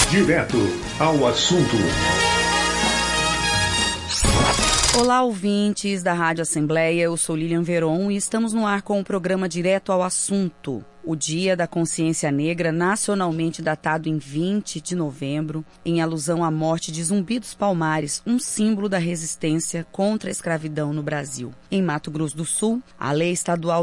Direto ao assunto. Olá, ouvintes da Rádio Assembleia, eu sou Lilian Veron e estamos no ar com o programa Direto ao Assunto. O Dia da Consciência Negra, nacionalmente datado em 20 de novembro, em alusão à morte de Zumbi dos Palmares, um símbolo da resistência contra a escravidão no Brasil. Em Mato Grosso do Sul, a Lei Estadual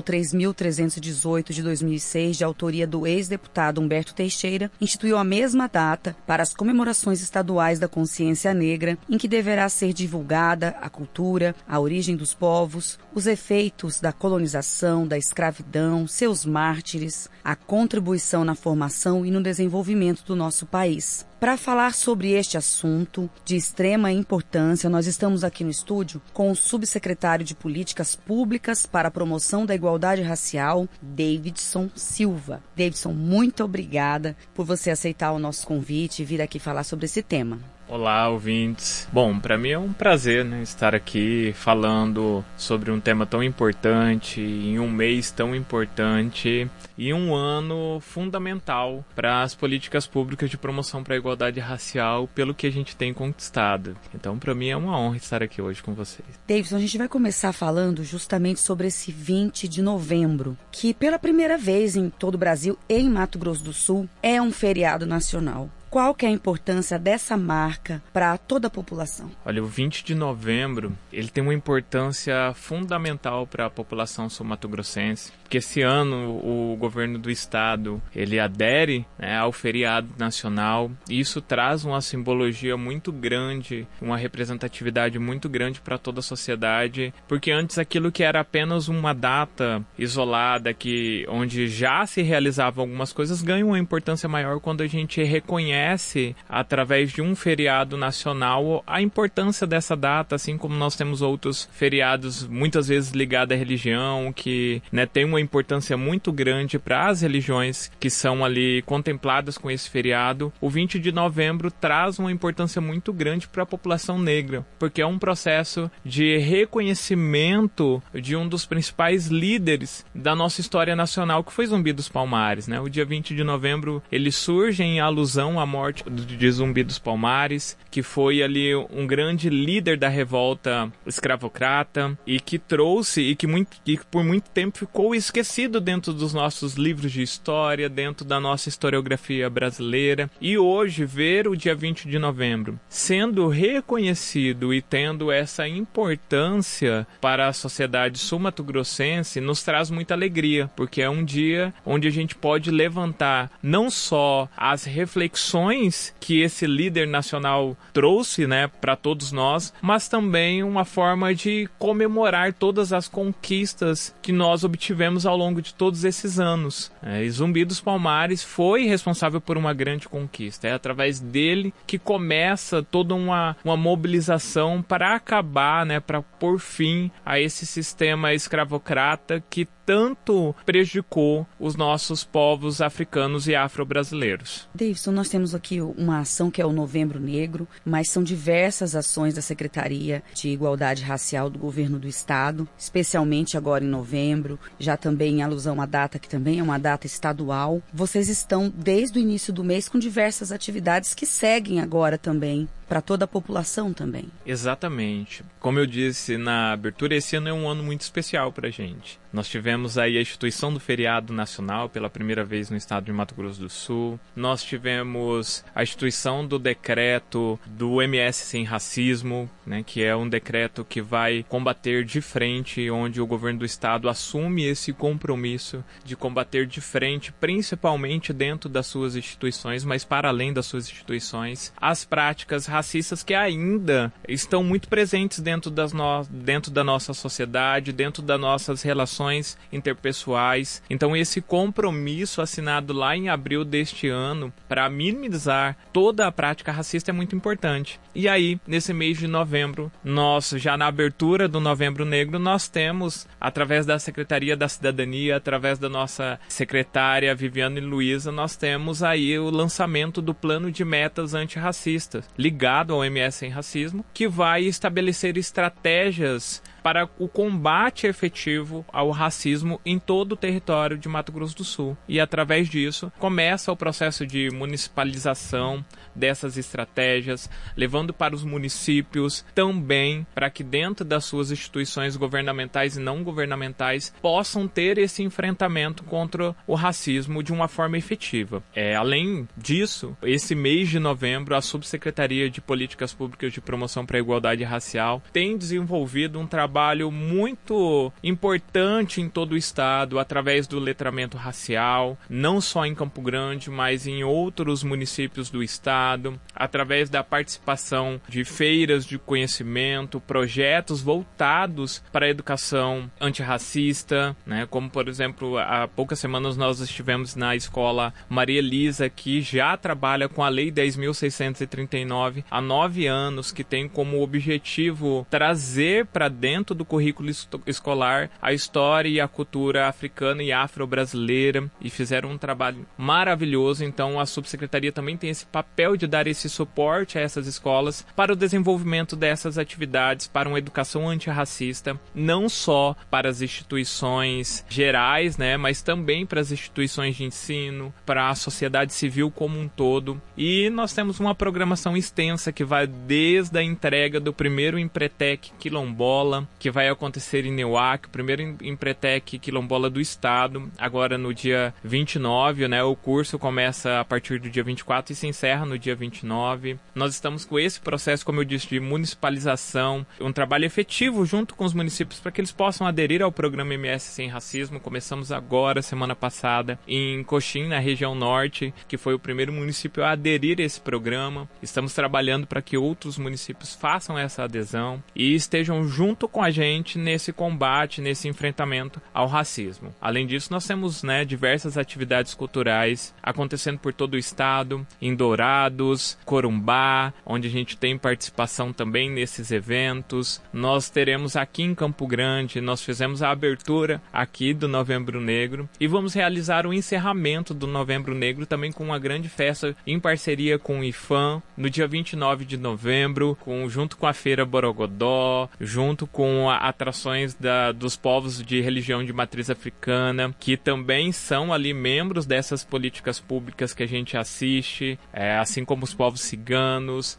3.318 de 2006, de autoria do ex-deputado Humberto Teixeira, instituiu a mesma data para as comemorações estaduais da consciência negra, em que deverá ser divulgada a cultura, a origem dos povos, os efeitos da colonização, da escravidão, seus mártires, a contribuição na formação e no desenvolvimento do nosso país. Para falar sobre este assunto de extrema importância, nós estamos aqui no estúdio com o subsecretário de Políticas Públicas para a Promoção da Igualdade Racial, Davidson Silva. Davidson, muito obrigada por você aceitar o nosso convite e vir aqui falar sobre esse tema. Olá, ouvintes. Bom, para mim é um prazer, estar aqui falando sobre um tema tão importante, em um mês tão importante e um ano fundamental para as políticas públicas de promoção para a igualdade racial, pelo que a gente tem conquistado. Então, para mim é uma honra estar aqui hoje com vocês. Davidson, a gente vai começar falando justamente sobre esse 20 de novembro, que pela primeira vez em todo o Brasil e em Mato Grosso do Sul é um feriado nacional. Qual que é a importância dessa marca para toda a população? Olha, o 20 de novembro, ele tem uma importância fundamental para a população sul-mato-grossense, porque esse ano o governo do estado, ele adere ao feriado nacional, e isso traz uma simbologia muito grande, uma representatividade muito grande para toda a sociedade, porque antes aquilo que era apenas uma data isolada, onde já se realizavam algumas coisas, ganha uma importância maior quando a gente reconhece através de um feriado nacional a importância dessa data, assim como nós temos outros feriados muitas vezes ligados à religião, que tem uma importância muito grande para as religiões que são ali contempladas com esse feriado. O 20 de novembro traz uma importância muito grande para a população negra, porque é um processo de reconhecimento de um dos principais líderes da nossa história nacional, que foi Zumbi dos Palmares. O dia 20 de novembro ele surge em alusão à morte de Zumbi dos Palmares, que foi ali um grande líder da revolta escravocrata e que trouxe e que por muito tempo ficou esquecido dentro dos nossos livros de história, dentro da nossa historiografia brasileira. E hoje ver o dia 20 de novembro sendo reconhecido e tendo essa importância para a sociedade sul-mato-grossense nos traz muita alegria, porque é um dia onde a gente pode levantar não só as reflexões que esse líder nacional trouxe, para todos nós, mas também uma forma de comemorar todas as conquistas que nós obtivemos ao longo de todos esses anos. E Zumbi dos Palmares foi responsável por uma grande conquista. É através dele que começa toda uma mobilização para acabar, para pôr fim a esse sistema escravocrata que tanto prejudicou os nossos povos africanos e afro-brasileiros. Davidson, nós temos aqui uma ação que é o Novembro Negro, mas são diversas ações da Secretaria de Igualdade Racial do Governo do Estado, especialmente agora em novembro, já também em alusão à data que também é uma data estadual. Vocês estão desde o início do mês com diversas atividades que seguem agora também para toda a população também. Exatamente. Como eu disse na abertura, esse ano é um ano muito especial para a gente. Nós tivemos aí a instituição do feriado nacional pela primeira vez no estado de Mato Grosso do Sul. Nós tivemos a instituição do decreto do MS Sem Racismo, que é um decreto que vai combater de frente, onde o governo do estado assume esse compromisso de combater de frente, principalmente dentro das suas instituições, mas para além das suas instituições, as práticas racistas que ainda estão muito presentes dentro da nossa sociedade, dentro das nossas relações interpessoais. Então esse compromisso assinado lá em abril deste ano para minimizar toda a prática racista é muito importante. E aí, nesse mês de novembro, nós, já na abertura do Novembro Negro, nós temos, através da Secretaria da Cidadania, através da nossa secretária Viviane Luiza, nós temos aí o lançamento do Plano de Metas Antirracistas, ligado ao MS Sem Racismo, que vai estabelecer estratégias para o combate efetivo ao racismo em todo o território de Mato Grosso do Sul. E através disso começa o processo de municipalização dessas estratégias, levando para os municípios também para que dentro das suas instituições governamentais e não governamentais possam ter esse enfrentamento contra o racismo de uma forma efetiva. Além disso, esse mês de novembro, a Subsecretaria de Políticas Públicas de Promoção para a Igualdade Racial tem desenvolvido um trabalho muito importante em todo o estado, através do letramento racial, não só em Campo Grande, mas em outros municípios do estado, através da participação de feiras de conhecimento, projetos voltados para a educação antirracista, né? Como, por exemplo, há poucas semanas nós estivemos na escola Maria Elisa, que já trabalha com a Lei 10.639 há 9 anos, que tem como objetivo trazer para dentro do currículo escolar a história e a cultura africana e afro-brasileira, e fizeram um trabalho maravilhoso. Então a subsecretaria também tem esse papel de dar esse suporte a essas escolas para o desenvolvimento dessas atividades, para uma educação antirracista, não só para as instituições gerais, né, mas também para as instituições de ensino, para a sociedade civil como um todo. E nós temos uma programação extensa que vai desde a entrega do primeiro Empretec Quilombola, que vai acontecer em Neuac, o primeiro Empretec Quilombola do estado, agora no dia 29, né? O curso começa a partir do dia 24 e se encerra no dia 29. Nós estamos com esse processo, como eu disse, de municipalização, um trabalho efetivo junto com os municípios para que eles possam aderir ao programa MS Sem Racismo. Começamos agora, semana passada, em Coxim, na região norte, que foi o primeiro município a aderir a esse programa. Estamos trabalhando para que outros municípios façam essa adesão e estejam junto com a gente nesse combate, nesse enfrentamento ao racismo. Além disso, nós temos, né, diversas atividades culturais acontecendo por todo o estado, em Dourados, Corumbá, onde a gente tem participação também nesses eventos. Nós teremos aqui em Campo Grande, nós fizemos a abertura aqui do Novembro Negro e vamos realizar o encerramento do Novembro Negro também com uma grande festa em parceria com o IFAM, no dia 29 de novembro, junto com a Feira Borogodó, junto com atrações dos povos de religião de matriz africana, que também são ali membros dessas políticas públicas que a gente assiste, assim como os povos ciganos,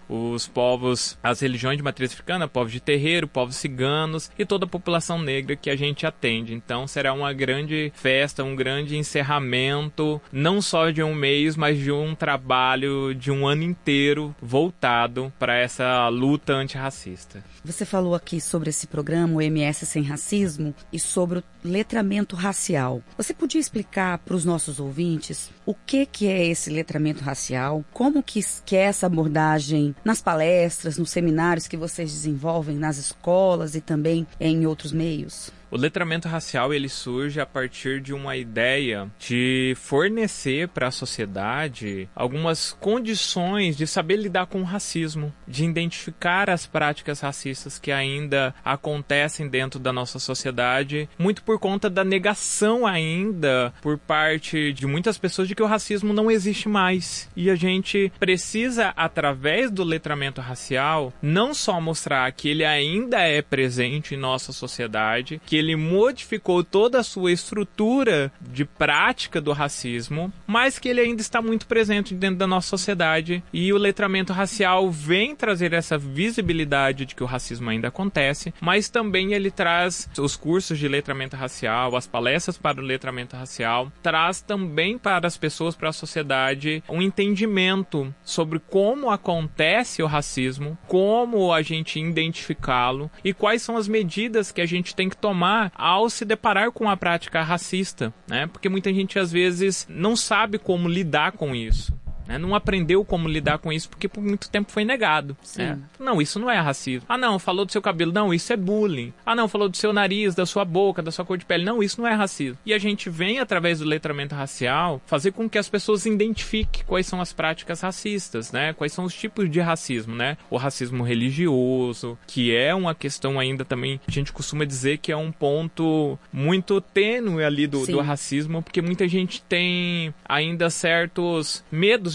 as religiões de matriz africana, povos de terreiro, povos ciganos e toda a população negra que a gente atende. Então será uma grande festa, um grande encerramento, não só de um mês, mas de um trabalho de um ano inteiro voltado para essa luta antirracista. Você falou aqui sobre esse programa, o MS Sem Racismo, e sobre o letramento racial. Você podia explicar para os nossos ouvintes o que é esse letramento racial? Como que é essa abordagem nas palestras, nos seminários que vocês desenvolvem nas escolas e também em outros meios? O letramento racial, ele surge a partir de uma ideia de fornecer para a sociedade algumas condições de saber lidar com o racismo, de identificar as práticas racistas que ainda acontecem dentro da nossa sociedade, muito por conta da negação ainda por parte de muitas pessoas de que o racismo não existe mais. E a gente precisa, através do letramento racial, não só mostrar que ele ainda é presente em nossa sociedade, que ele modificou toda a sua estrutura de prática do racismo, mas que ele ainda está muito presente dentro da nossa sociedade, e o letramento racial vem trazer essa visibilidade de que o racismo ainda acontece, mas também ele traz os cursos de letramento racial, as palestras para o letramento racial, traz também para as pessoas, para a sociedade, um entendimento sobre como acontece o racismo, como a gente identificá-lo e quais são as medidas que a gente tem que tomar ao se deparar com a prática racista, né? Porque muita gente às vezes não sabe como lidar com isso. Não aprendeu como lidar com isso porque por muito tempo foi negado. Não, isso não é racismo. Ah, não, falou do seu cabelo. Não, isso é bullying. Ah, não, falou do seu nariz, da sua boca, da sua cor de pele. Não, isso não é racismo. E a gente vem, através do letramento racial, fazer com que as pessoas identifiquem quais são as práticas racistas, né? Quais são os tipos de racismo, né? O racismo religioso, que é uma questão ainda também, a gente costuma dizer que é um ponto muito tênue ali do racismo, porque muita gente tem ainda certos medos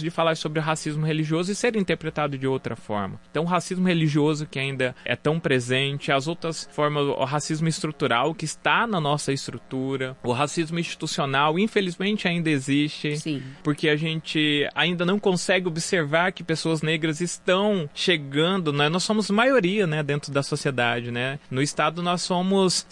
de falar sobre o racismo religioso e ser interpretado de outra forma. Então, o racismo religioso, que ainda é tão presente, as outras formas, o racismo estrutural, que está na nossa estrutura, o racismo institucional, infelizmente, ainda existe. Sim. Porque a gente ainda não consegue observar que pessoas negras estão chegando, né? Nós somos maioria, né, dentro da sociedade, né? No estado nós somos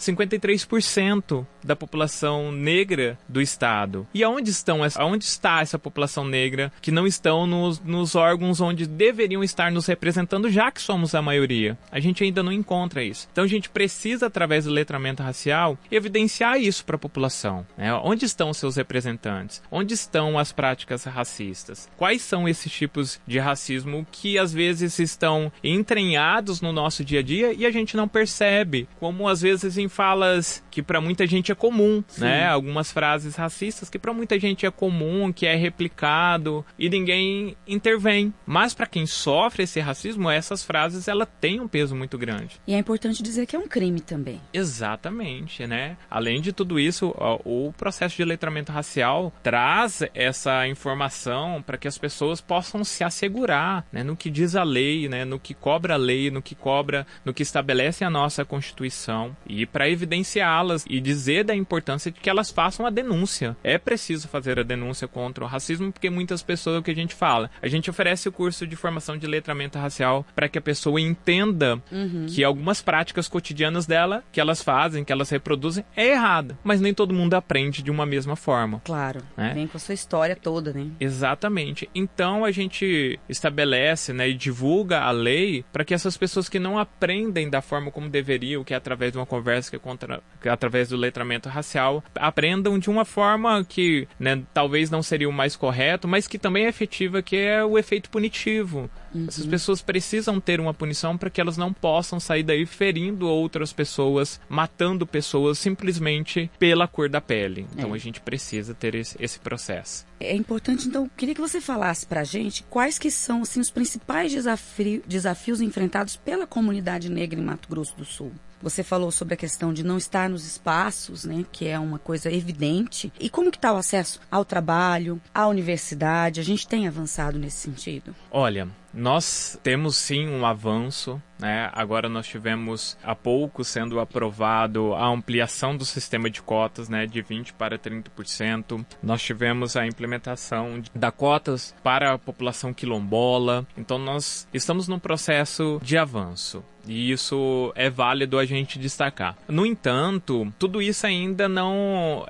53% da população negra do estado. E aonde está essa população negra que não estão nos órgãos onde deveriam estar nos representando, já que somos a maioria? A gente ainda não encontra isso. Então a gente precisa, através do letramento racial, evidenciar isso para a população, né? Onde estão os seus representantes? Onde estão as práticas racistas? Quais são esses tipos de racismo que às vezes estão entranhados no nosso dia a dia e a gente não percebe? Como às vezes em falas que para muita gente é comum, né? Algumas frases racistas que para muita gente é comum, que é replicado e ninguém intervém. Mas para quem sofre esse racismo, essas frases ela tem um peso muito grande. E é importante dizer que é um crime também. Exatamente, né? Além de tudo isso, o processo de letramento racial traz essa informação para que as pessoas possam se assegurar, né, no que diz a lei, né, no que cobra a lei, no que estabelece a nossa Constituição, e para evidenciá-las e dizer da importância de que elas façam a denúncia. É preciso fazer a denúncia contra o racismo, porque muitas pessoas, o que a gente fala, a gente oferece o curso de formação de letramento racial para que a pessoa entenda que algumas práticas cotidianas dela, que elas fazem, que elas reproduzem, é errada, mas nem todo mundo aprende de uma mesma forma. Claro, né? Vem com a sua história toda, né? Exatamente. Então a gente estabelece, né, e divulga a lei para que essas pessoas que não aprendem da forma como deveriam, que é através de uma conversa, que é através do letramento racial, aprendam de uma forma que, né, talvez não seria o mais correto, mas que também é efetiva, que é o efeito punitivo. Essas pessoas precisam ter uma punição para que elas não possam sair daí ferindo outras pessoas, matando pessoas simplesmente pela cor da pele. Então a gente precisa ter esse processo. É importante, então, queria que você falasse pra gente quais que são, assim, os principais desafios enfrentados pela comunidade negra em Mato Grosso do Sul. Você falou sobre a questão de não estar nos espaços, né, que é uma coisa evidente. E como que está o acesso ao trabalho, à universidade? A gente tem avançado nesse sentido? Olha, nós temos sim um avanço, né? Agora nós tivemos há pouco sendo aprovado a ampliação do sistema de cotas, né, de 20% para 30%. Nós tivemos a implementação da cotas para a população quilombola. Então nós estamos num processo de avanço. E isso é válido a gente destacar. No entanto, tudo isso ainda não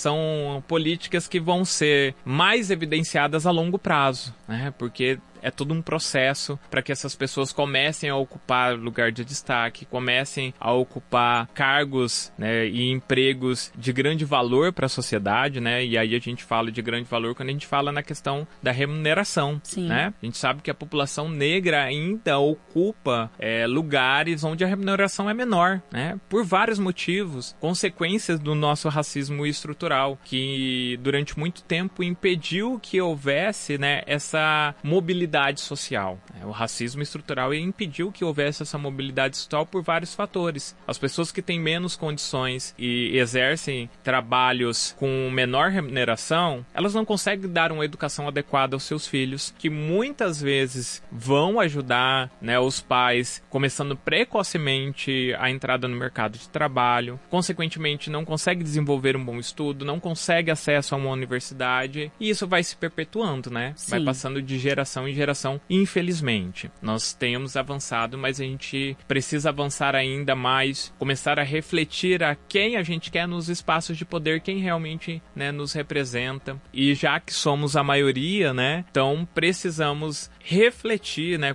são políticas que vão ser mais evidenciadas a longo prazo, né? Porque é todo um processo para que essas pessoas comecem a ocupar lugar de destaque, comecem a ocupar cargos, né, e empregos de grande valor para a sociedade, né? E aí a gente fala de grande valor quando a gente fala na questão da remuneração, né? A gente sabe que a população negra ainda ocupa lugares onde a remuneração é menor, né? Por vários motivos, consequências do nosso racismo estrutural, que durante muito tempo impediu que houvesse, né, essa mobilidade social. O racismo estrutural impediu que houvesse essa mobilidade social por vários fatores. As pessoas que têm menos condições e exercem trabalhos com menor remuneração, elas não conseguem dar uma educação adequada aos seus filhos, que muitas vezes vão ajudar, né, os pais, começando precocemente a entrada no mercado de trabalho, consequentemente não consegue desenvolver um bom estudo, não consegue acesso a uma universidade, e isso vai se perpetuando, né? Vai passando de geração em geração, infelizmente. Nós temos avançado, mas a gente precisa avançar ainda mais, começar a refletir a quem a gente quer nos espaços de poder, quem realmente, né, nos representa. E já que somos a maioria, né, então precisamos refletir, né,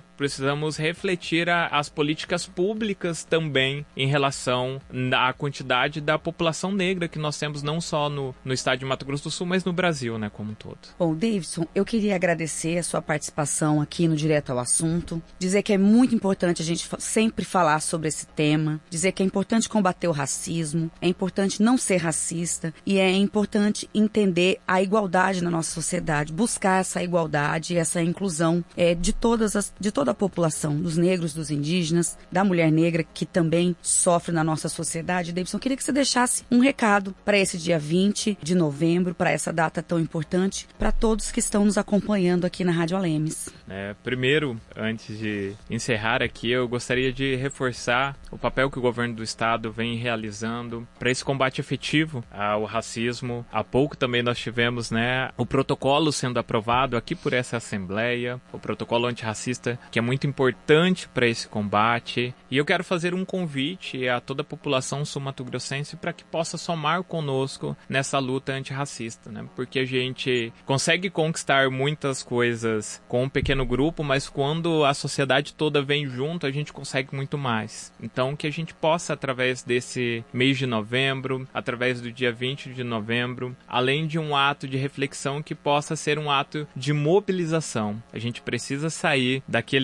as políticas públicas também em relação à quantidade da população negra que nós temos não só no estado de Mato Grosso do Sul, mas no Brasil, né, como um todo. Bom, Davidson, eu queria agradecer a sua participação participação aqui no Direto ao Assunto, dizer que é muito importante a gente sempre falar sobre esse tema, dizer que é importante combater o racismo, é importante não ser racista e é importante entender a igualdade na nossa sociedade, buscar essa igualdade, essa inclusão de toda a população, dos negros, dos indígenas, da mulher negra que também sofre na nossa sociedade. Davidson, queria que você deixasse um recado para esse dia 20 de novembro, para essa data tão importante, para todos que estão nos acompanhando aqui na Rádio Alemes. Primeiro, antes de encerrar aqui, eu gostaria de reforçar o papel que o governo do estado vem realizando para esse combate efetivo ao racismo. Há pouco também nós tivemos o protocolo sendo aprovado aqui por essa Assembleia, o protocolo antirracista, que é muito importante para esse combate. E eu quero fazer um convite a toda a população sul-mato-grossense para que possa somar conosco nessa luta antirracista, porque a gente consegue conquistar muitas coisas com um pequeno grupo, mas quando a sociedade toda vem junto, a gente consegue muito mais. Então, que a gente possa, através desse mês de novembro, através do dia 20 de novembro, além de um ato de reflexão, que possa ser um ato de mobilização. A gente precisa sair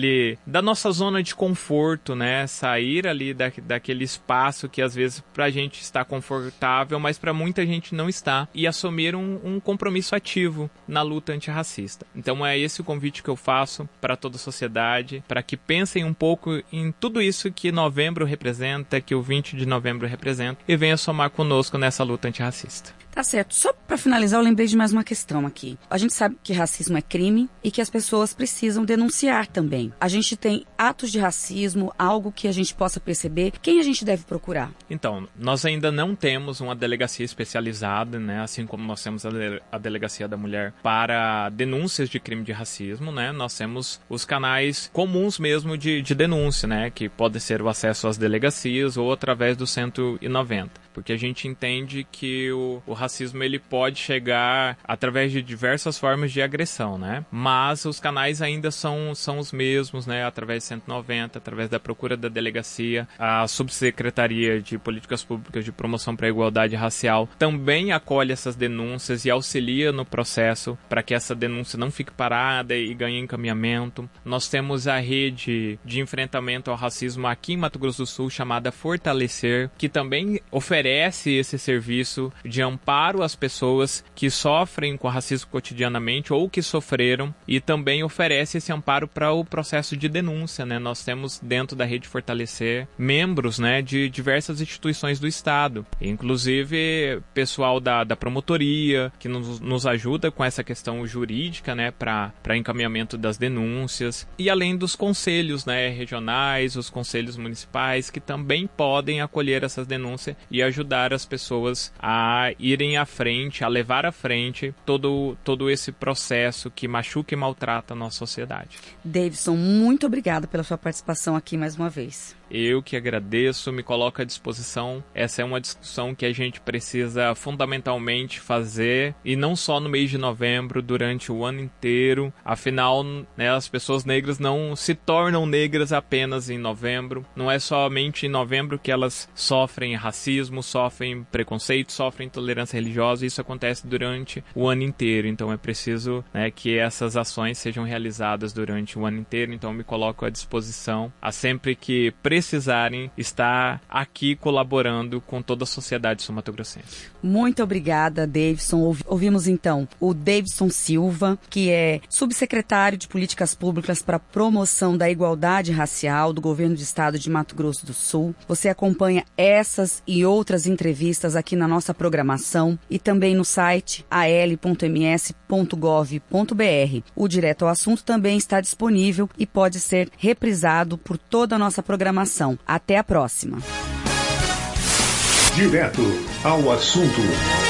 da nossa zona de conforto, sair ali daquele espaço que às vezes pra gente está confortável, mas pra muita gente não está, e assumir um compromisso ativo na luta antirracista. Então é esse o convite que eu faço para toda a sociedade, para que pensem um pouco em tudo isso que novembro representa, que o 20 de novembro representa, e venha somar conosco nessa luta antirracista. Tá certo. Só para finalizar, eu lembrei de mais uma questão aqui. A gente sabe que racismo é crime e que as pessoas precisam denunciar também. A gente tem atos de racismo, algo que a gente possa perceber. Quem a gente deve procurar? Então, nós ainda não temos uma delegacia especializada, assim como nós temos a Delegacia da Mulher para denúncias de crime de racismo, Nós temos os canais comuns mesmo de denúncia, que pode ser o acesso às delegacias ou através do 190. Porque a gente entende que o racismo ele pode chegar através de diversas formas de agressão, Mas os canais ainda são os mesmos, através de 190, através da procura da delegacia. A Subsecretaria de Políticas Públicas de Promoção para a Igualdade Racial também acolhe essas denúncias e auxilia no processo para que essa denúncia não fique parada e ganhe encaminhamento. Nós temos a rede de enfrentamento ao racismo aqui em Mato Grosso do Sul, chamada Fortalecer, que também oferece esse serviço de amparo às pessoas que sofrem com racismo cotidianamente ou que sofreram, e também oferece esse amparo para o processo de denúncia, Nós temos dentro da rede Fortalecer membros, de diversas instituições do estado, inclusive pessoal da promotoria, que nos ajuda com essa questão jurídica, para encaminhamento das denúncias, e além dos conselhos, regionais, os conselhos municipais, que também podem acolher essas denúncias e ajudar as pessoas a irem à frente, a levar à frente todo esse processo que machuca e maltrata a nossa sociedade. Davidson, muito obrigada pela sua participação aqui mais uma vez. Eu que agradeço, me coloco à disposição. Essa é uma discussão que a gente precisa fundamentalmente fazer, e não só no mês de novembro, durante o ano inteiro. Afinal, as pessoas negras não se tornam negras apenas em novembro. Não é somente em novembro que elas sofrem racismo, sofrem preconceito, sofrem intolerância religiosa. Isso acontece durante o ano inteiro. Então é preciso que essas ações sejam realizadas durante o ano inteiro. Então eu me coloco à disposição a sempre que precisarem estar aqui colaborando com toda a sociedade sul-mato-grossense. Muito obrigada, Davidson. Ouvimos então o Davidson Silva, que é subsecretário de Políticas Públicas para a Promoção da Igualdade Racial do Governo do Estado de Mato Grosso do Sul. Você acompanha essas e outras entrevistas aqui na nossa programação e também no site al.ms.gov.br. O Direto ao Assunto também está disponível e pode ser reprisado por toda a nossa programação. Até a próxima. Direto ao Assunto.